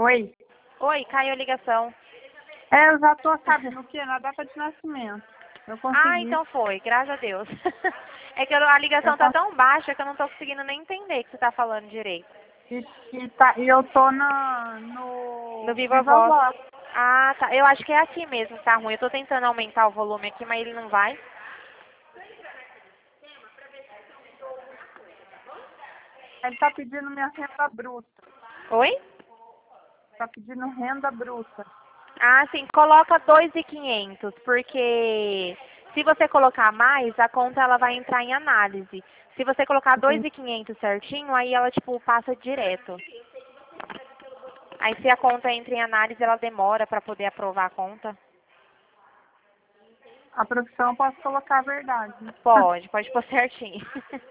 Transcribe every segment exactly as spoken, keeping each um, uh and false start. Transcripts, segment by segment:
Oi. Oi, caiu a ligação. É, eu já tô sabendo o que? Na data de nascimento. Eu consegui. Ah, então foi, graças a Deus. É que eu- a ligação Eu tá cons- tão baixa que eu não tô conseguindo nem entender o que você tá falando direito. e, e, tá, e eu tô na, No no Viva Viva Voz. Voz. Ah, tá. Eu acho que é aqui mesmo que tá ruim. Eu tô tentando aumentar o volume aqui, mas ele não vai. Ele tá pedindo minha renda bruta. Oi? Tá pedindo renda bruta. Ah, sim. Coloca dois mil e quinhentos, porque se você colocar mais, a conta ela vai entrar em análise. Se você colocar dois mil e quinhentos certinho, aí ela, tipo, passa direto. Aí se a conta entra em análise, ela demora para poder aprovar a conta. A profissão eu posso colocar a verdade. Pode, pode pôr certinho.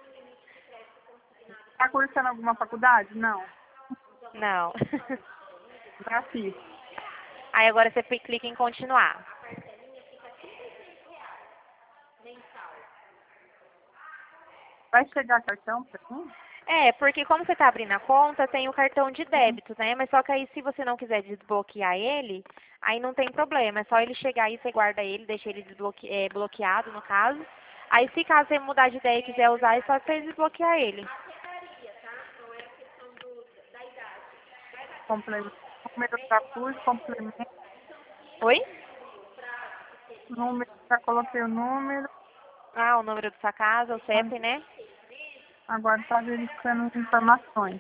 Tá cursando alguma faculdade? Não. Não. Já fiz. Aí agora você pi- clica em continuar. Vai chegar cartão pra mim? É, porque como você está abrindo a conta, tem o cartão de débito, né? Mas só que aí se você não quiser desbloquear ele, aí não tem problema. É só ele chegar aí, você guarda ele, deixa ele desbloque é, bloqueado, no caso. Aí se caso você mudar de ideia e quiser usar, é só você desbloquear ele. Complemento. Número da curso, complemento. Oi? Número, já coloquei o número. Ah, o número da sua casa, o C E P, né? Agora está verificando as informações.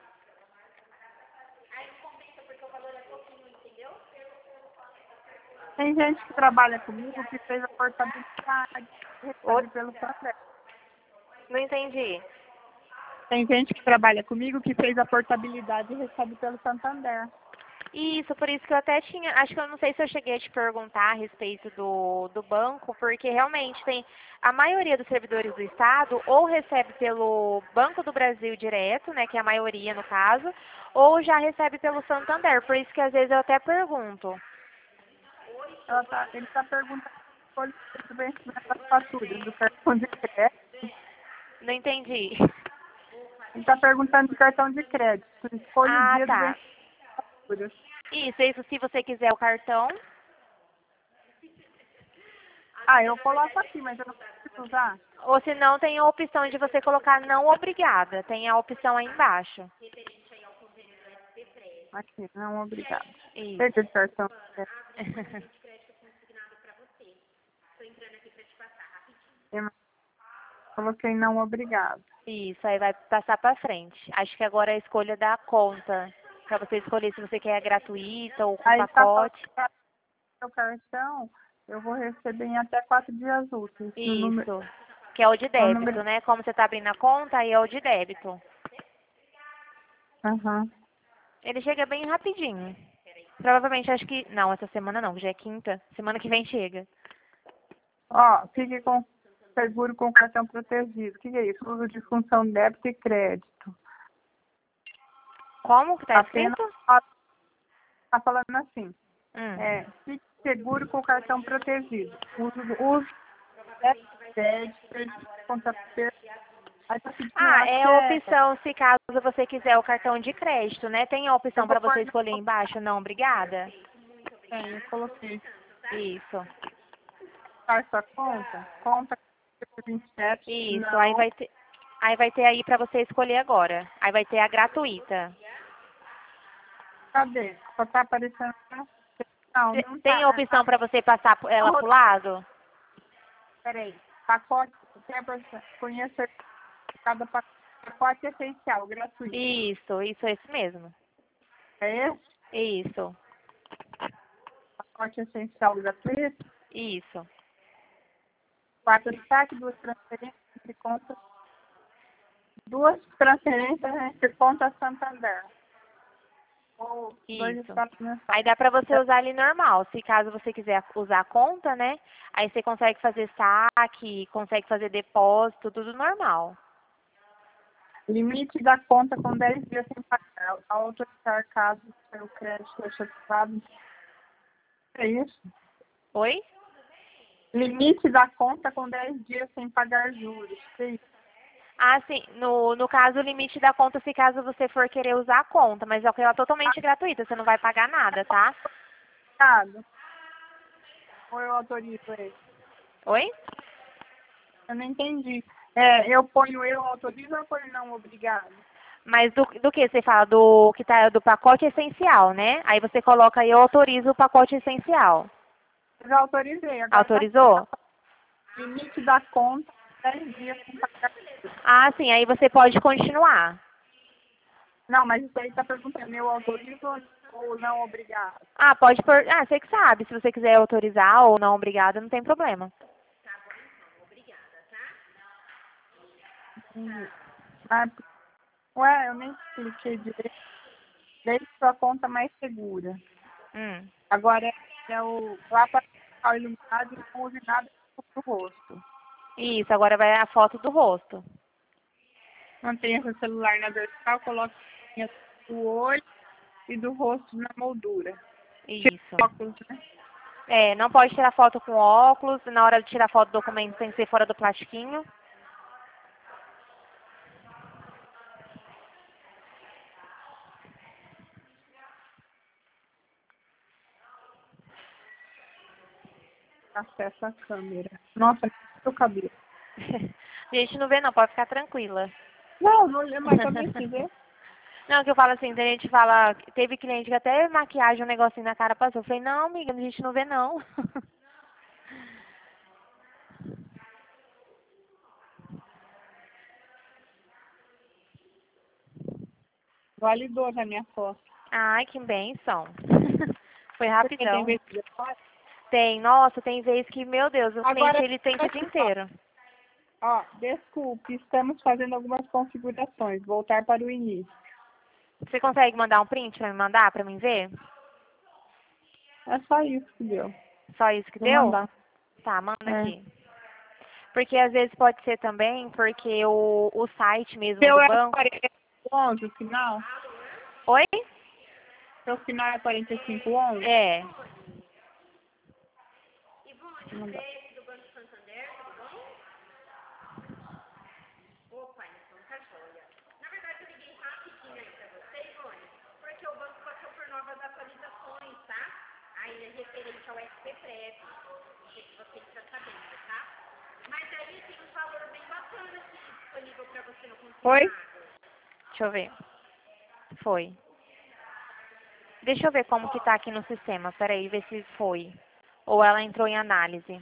Tem gente que trabalha comigo que fez a portabilidade e Oi? recebe pelo Santander. Não entendi. Tem gente que trabalha comigo que fez a portabilidade e recebe pelo Santander. Isso, por isso que eu até tinha, acho que eu não sei se eu cheguei a te perguntar a respeito do, do banco, porque realmente tem, a maioria dos servidores do Estado ou recebe pelo Banco do Brasil direto, né, que é a maioria no caso, ou já recebe pelo Santander, por isso que às vezes eu até pergunto. Ela tá, ele está perguntando se o vencimento das faturas do cartão de crédito. Não entendi. Ele está perguntando do cartão de crédito. Escolha o Ah, dia do tá. vencimento das faturas. Isso, isso se você quiser o cartão. Ah, eu coloco aqui, mas eu não preciso usar. Ou se não, tem a opção de você colocar não obrigada. Tem a opção aí embaixo. Aqui, não, obrigado. Isso. Perda de cartão. Eu coloquei não, obrigado. Isso, aí vai passar para frente. Acho que agora é a escolha da conta. Para você escolher se você quer gratuita ou com Aí está falando pacote. que o cartão, eu vou receber em até quatro dias úteis. No número, Isso. Que é o de no débito, número. né? Como você está abrindo a conta, aí é o de débito. Aham. Ele chega bem rapidinho. Provavelmente acho que. Não, essa semana não, já é quinta. Semana que vem chega. Ó, fique com seguro com cartão protegido. O que, que é isso? Uso de função débito e crédito. Como que tá Apenas escrito? está falando assim. Hum. É, fique seguro com cartão protegido. Uso, uso débito e crédito, serviço de conta perda. Aí tá pedindo, eu Ah, acho é que a é. opção se caso você quiser o cartão de crédito, né? Tem a Eu opção vou para pôr você escolher não, embaixo, não, obrigada? é, eu coloquei. Isso. Faz sua conta. Conta vinte e sete. Isso, aí Não. vai ter, aí vai ter aí para você escolher agora. Aí vai ter a gratuita. Cadê? Só tá aparecendo. Não, Te- não Tem tá. a É, opção tá. para você passar po- ela pro lado? Peraí. Pacote. Conheça cada pa- pacote essencial, gratuito. Isso, isso, esse mesmo. É esse? Isso, Pacote essencial gratuito. isso. Quatro destaque, duas transferências entre contas. Duas transferências entre contas Santander. Ou dois Isso. destaques mensais. Aí dá pra você usar ali normal. Se caso você quiser usar a conta, né? Aí você consegue fazer saque, consegue fazer depósito, tudo normal. Limite da conta com dez dias sem pagar. Autorizar caso o seu crédito seja ativado. É isso? Oi? Limite da conta com dez dias sem pagar juros. É isso. Ah, sim. No, no caso, o limite da conta se caso você for querer usar a conta, mas é que ela é totalmente gratuita, você não vai pagar nada, tá? Obrigado. Ou eu autorizo ele? Oi? Eu não entendi. É, eu ponho eu autorizo ou eu ponho não obrigado? Mas do, do que você fala? Do que tá do pacote essencial, né? Aí você coloca aí, eu autorizo o pacote essencial. Eu já autorizei. Agora tá Autorizou? limite da conta, dez dias sem pagar. Ah, sim, aí você pode continuar. Não, mas isso aí tá perguntando, eu autorizo ou não obrigado? Ah, pode pôr. Ah, você que sabe. Se você quiser autorizar ou não, obrigada, não tem problema. Hum. Ah, ué, eu nem expliquei direito. Deixe sua conta mais segura. Hum. Agora é o lá para o iluminado e não use nada pro rosto. Isso, agora vai a foto do rosto. Mantenha seu celular na vertical, coloque o olho e do rosto na moldura. Tira Isso. o óculos, né? É, não pode tirar foto com óculos. Na hora de tirar foto do documento tem que ser fora do plastiquinho. Acessa a câmera. Nossa, que o cabelo. A gente não vê não, pode ficar tranquila. Não, não lembro, mas também se vê. Não, que eu falo assim, a gente fala, teve cliente que até maquiagem, um negocinho na cara passou. Eu falei, não, amiga, a gente não vê não. Validou na minha foto. Ai, que benção. Foi Porque tem rapidão. vez que depois. Tem, nossa, tem vez que, meu Deus, o cliente Agora, ele tenta o dia inteiro. ó, desculpe, estamos fazendo algumas configurações. Voltar para o início. Você consegue mandar um print pra me mandar, pra mim ver? É só isso que deu. Só isso que Vou deu? mandar. Tá, manda É. aqui. Porque às vezes pode ser também porque o, o site mesmo Seu do é banco. quarenta e cinco onze, o final? Oi? Seu final é quarenta e cinco onze? É. Vou mandar. Oi? Deixa eu ver. Foi. Deixa eu ver como que tá aqui no sistema. Peraí, ver se foi. Ou ela entrou em análise.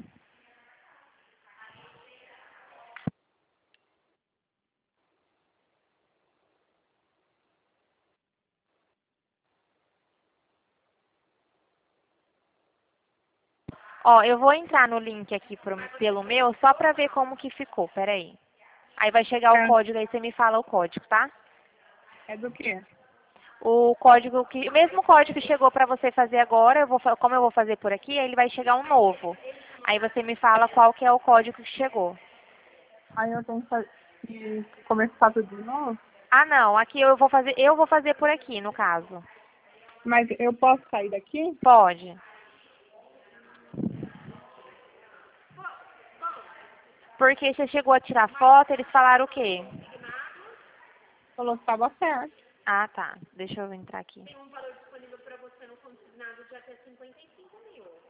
Ó, eu vou entrar no link aqui pro, pelo meu só pra ver como que ficou. Peraí. Aí vai chegar o É, código, aí você me fala o código, tá? é do quê? O código que, o mesmo código que chegou pra você fazer agora, eu vou, fa- como eu vou fazer por aqui, aí ele vai chegar um novo. Aí você me fala qual que é o código que chegou. Aí eu tenho que fa- que começar tudo de novo? Ah, não, aqui eu vou fazer, eu vou fazer por aqui, no caso. Mas eu posso sair daqui? Pode. Porque você chegou a tirar foto, eles falaram o quê? Falou que estava certo. Ah, tá. Deixa eu entrar aqui.